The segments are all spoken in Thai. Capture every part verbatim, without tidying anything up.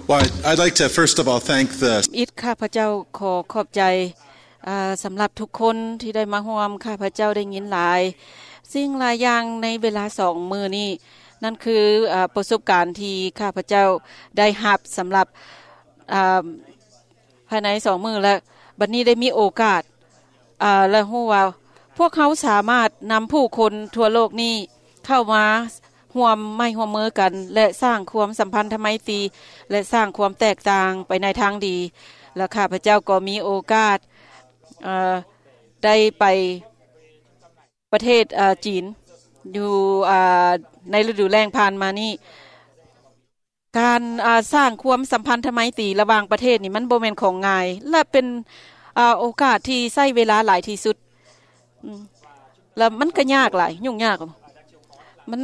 Well, I'd like to first of all thank the อิฐข้าพเจ้าขอขอบใจสำหรับทุกคนที่ได้มาร่วมข้าพเจ้าได้ยินหลายสิ่งหลายอย่างในเวลาสองมื้อนี้นั่นคือประสบการณ์ที่ข้าพเจ้าได้รับสำหรับภายในสองมื้อและบัดนี้ได้มีโอกาสและรู้ว่าพวกเขาสามารถนำผู้คนทั่วโลกนี้เข้ามาร่วมไม้ร่วมมือกันและสร้างความสัมพันธไมตรีและสร้างความแตกต่างไปในทางดีและข้าพเจ้าก็มีโอกาสได้ไปประเทศจีนอยู่ในฤดูแล้งผ่านมานี่การสร้างความสัมพันธไมตรีระหว่างประเทศนี่มันบ่แม่นของง่ายและเป็นโอกาสที่ใช้เวลาหลายที่สุดแล้วมันก็ยากหลายยุ่งยากมัน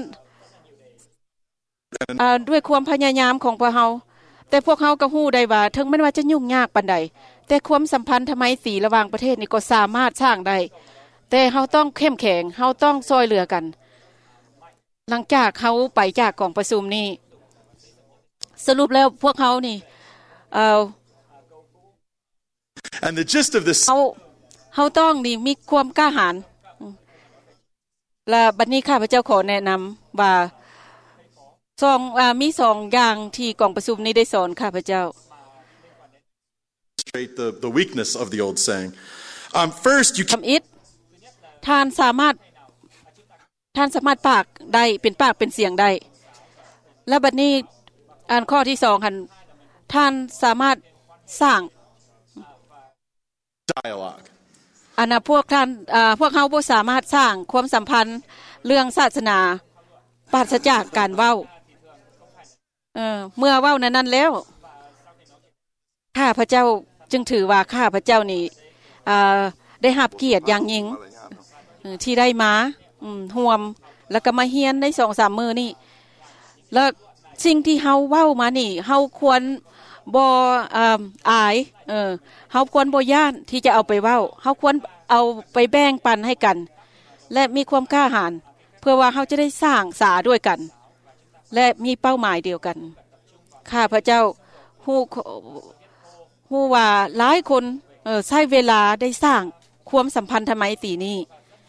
ด้วยความพยายามของพวกเฮาแต่พวกเฮาก็ฮู้ได้ว่าถึงแม้ว่าจะยุ่งยากปานใดแต่ความสัมพันธไมตรีระหว่างประเทศนี่ก็สามารถสร้างได้แต่เฮาต้องเข้มแข็งเฮาต้องช่วยเหลือกันหลังจากเฮาไปจากกองประชุมนี่สรุปแล้วพวกเฮานี่เอ่อ And the gist of this เฮาเฮาต้องนี่มีความกล้าหาญและบัดนี้ข้าพเจ้าขอแนะนำว่าสองอ่ามีสองอย่างที่กองประชุมนี้ได้สอนข้าพเจ้า the the weakness of the old saying. Um first you can it ท่านสามารถท่านสามารถปากได้เป็นปากเป็นเสียงได้และบัดนี้อันข้อที่สองคั่นท่านสามารถสร้าง dialogue อันน่ะพวกท่านอ่าพวกเฮาบ่สามารถสร้างความสัมพันธ์เรื่องศาสนาปราศจากการเว้าเออเมื่อเว้านั้นๆแล้วข้าพเจ้าจึงถือว่าข้าพเจ้านี่อ่าได้รับเกียรติอย่างยิ่งที่ได้มาอืมร่วมแล้วก็มาเรียนใน สองสาม มื้อนี้แล้วสิ่งที่เฮาเว้ามานี่เฮาควรบ่อ่าอายเออเฮาควรบ่ย้านที่จะเอาไปเว้าเฮาควรเอาไปแบ่งปันให้กันและมีความกล้าหาญเพื่อว่าเฮาจะได้สร้างสาด้วยกันและมีเป้าหมายเดียวกันข้าพเจ้าฮู้ฮู้ว่าหลายคนเอ่อใช้เวลาได้สร้างความสัมพันธไมตรีนี้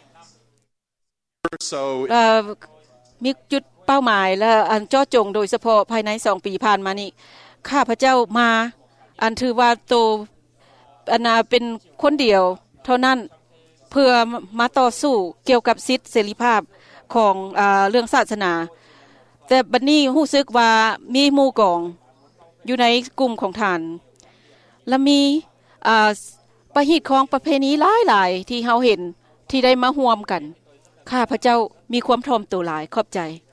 เอ่อมีจุดเป้าหมายและอันเจาะจงโดยเฉพาะภายในสองปีผ่านมานี้ข้าพเจ้ามาอันถือว่าโตอันน่ะเป็นคนเดียวเท่านั้นเพื่อมาต่อสู้เกี่ยวกับสิทธิเสรีภาพของอ่าเรื่องศาสนาแต่บัดนี้รู้สึกว่ามีหมู่กองอยู่ในกลุ่มของท่านและมีอ่าประหิตของประเพณีหลายๆที่เฮาเห็นที่ได้มาร่วมกันข้าพเจ้ามีความถ่อมตัวหลายขอบใจ